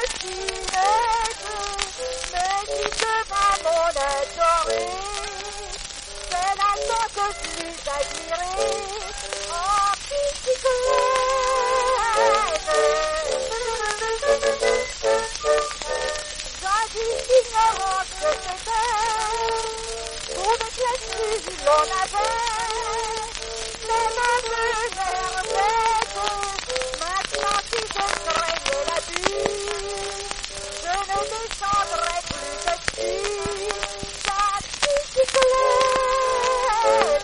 trottinette, mais qui devint mon adoré. C'est la seule que je lui admirée, en bicyclette. Jadis ignorante que c'était, pour des classes il en avait, les mains légères bêtes. Maintenant si je craignais l'abus, je ne descendrai plus dessus, sa bicyclette.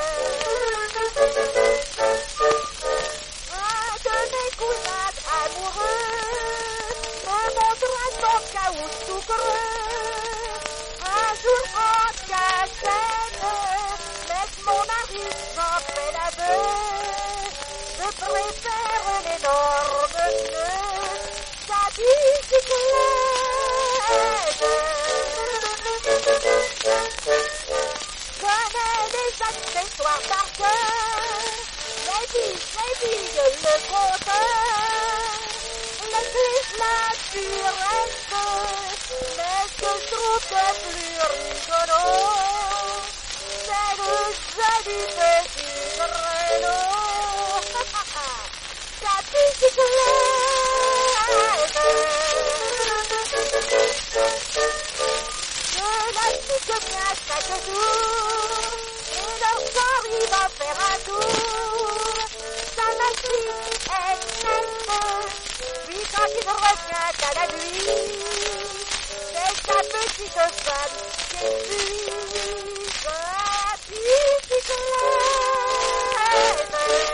Un de mes cousins amoureux me montra son caoutchouc creux. Un jour en cassette, mais mon mari s'en fait l'aveu. Je préfère l'énorme pneu, sa bicyclette. Connais les accessoires par cœur, les billes, le compteur, les clés naturelles, mais ce que je trouve de plus rigolo, c'est le joli petit Renault, sa bicyclette. Je la pique bien chaque jour, et leur soir il va faire un tour. Sa machine est nette, puis quand il revient à la nuit, c'est sa petite femme qui fuit, sa bicyclette.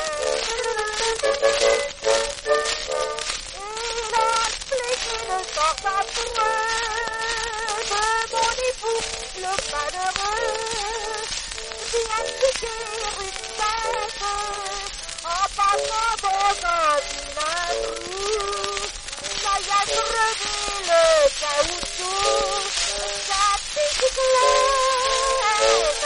Il a expliqué le sort affreux de mon époux, le malheureux, bien piqué une tête, en passant dans un vilain trou, ça y a crevé le caoutchouc, sa bicyclette.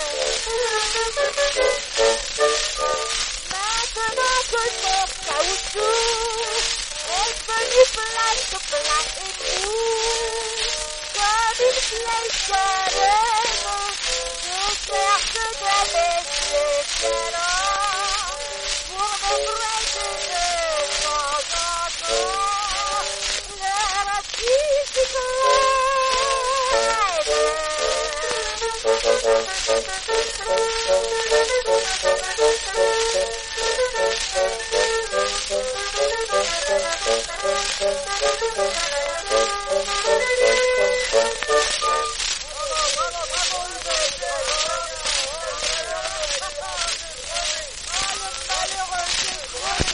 Maintenant que son caoutchouc est devenu plein et mou, comme une vieille galère, je cherche de métier violents pour me prêter de temps en temps leur bicyclette.